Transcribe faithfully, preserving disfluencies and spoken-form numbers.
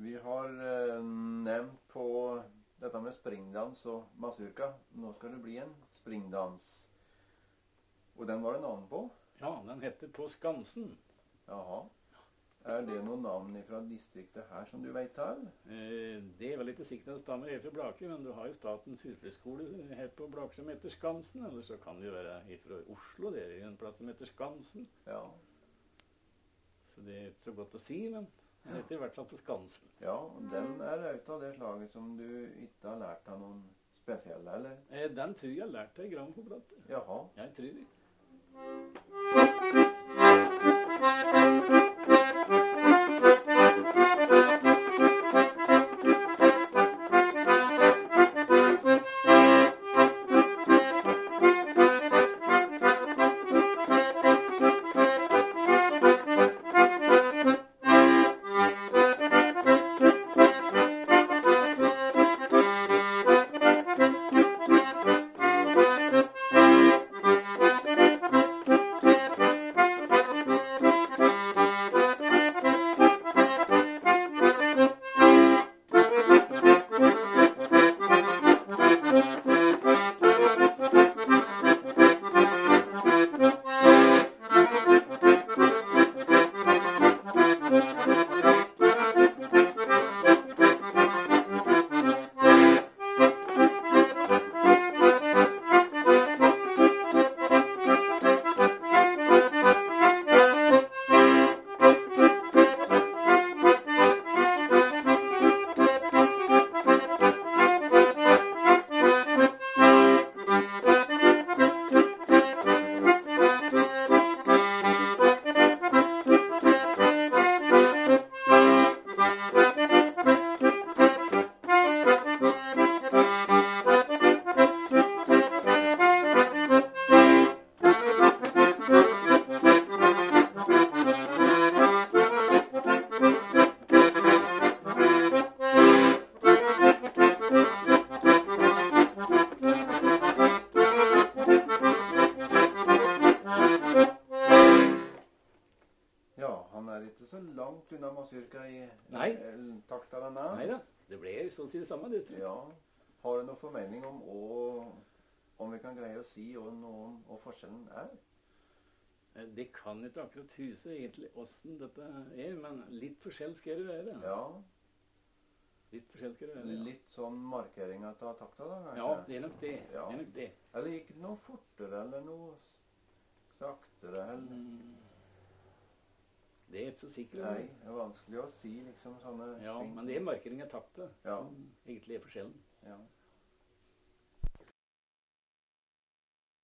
Vi har eh, nevnt på dette med springdans og mazurka. Nå skal det bli en springdans. Og den var det navn på? Ja, den heter På Skansen. Jaha. Er det noen navn fra distriktet her som du vet av? Eh, det er vel ikke sikkert det stammer her fra Blaker, men du har jo Statens husflidsskole her på Blaker som heter Skansen, eller så kan det jo være fra Oslo, det er en plass som heter Skansen. Ja. Så det er ikke så godt å si, men den heter i hvert fall På Skansen. Ja, og den er ut av det slaget som du ikke har lært av noen spesielle, eller? Eh, den tror jeg har lært deg i grammofonplate. Jaha. Jeg tror det. Så langt unna mazurka i Nei. takt av denne. Nei da, det ble så å si det samme, det tror jeg. Ja. Har du noen formening om å, om vi kan greie å si og noe om hva forskjellen er? Det kan ikke akkurat huset egentlig hvordan dette er, men litt forskjell skal det være. Ja. Litt forskjell skal det være, ja. Litt sånn markering av takta da, kanskje? Ja, det er nok det. Ja. Det er nok det. Eller gikk det noe fortere, eller noe saktere, eller? Mm. Det er ikke så sikkert. Nei, det er vanskelig å si liksom sånne ja, ting. Men det er markering av takta ja. som egentlig er forskjellen. Ja.